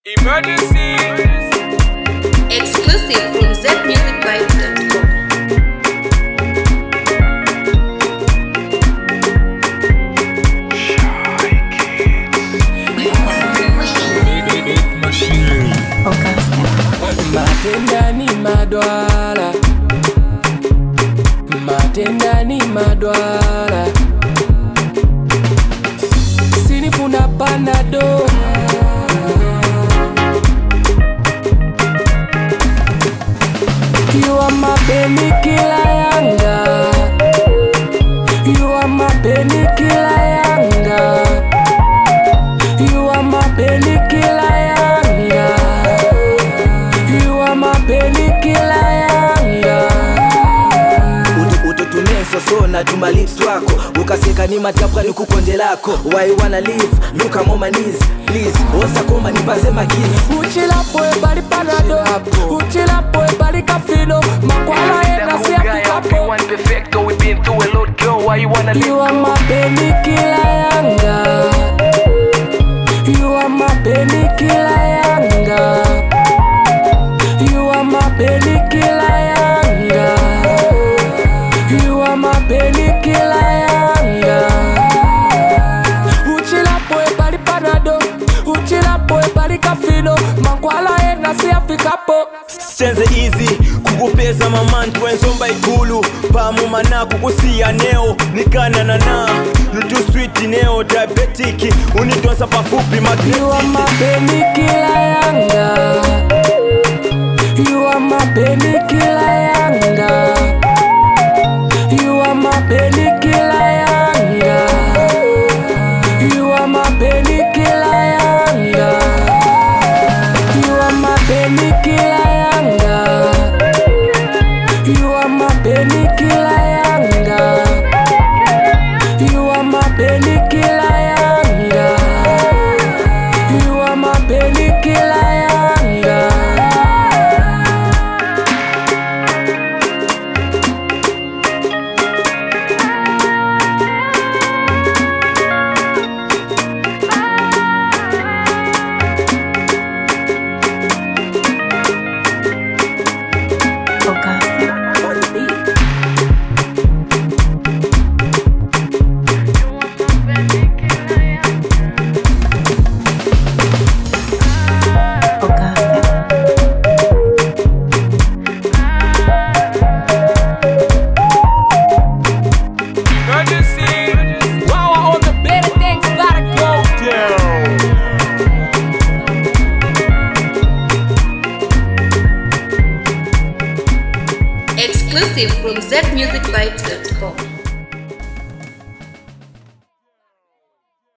Emergency. Exclusive from zmusicvibes.com. Matenda ni madwala, matenda ni madwala. Sinifuna panado, you are my painkiller yanga, you are my painkiller yanga, you are my painkiller yanga, you are my painkiller yanga. Ututumie soso na juma lips wako ukaseka ni matapwa ni kukonde lako. Why you wanna leave? Look I'm on my knees please. Osa koma nipaze makini. Uchila poe bali panado, uchila poe bali kafino. Makwala ena siya kikapo. One perfecto, we been through a lot, girl. Why you wanna leave? You are my painkiller yanga, you are my painkiller yanga, you are my painkiller yanga, you are my painkiller yanga. Uchila poe bali panado, uchila poe bali kafino. Makwala ena siya fikapo. Senze easy kukupeza mamantu wenzomba ikulu pamuma na kukusia neo nikana na nutu sweet neo diabetic unitonsa pafupi magnetic. You are my painkiller yanga, you are my painkiller yanga, you are my painkiller yanga, you are my painkiller yanga, you are my painkiller yanga, you are my painkiller yanga, you are my painkiller yanga, you are my painkiller yanga. Emergency. Power on the bed, things gotta go down. Exclusive from zmusicvibes.com.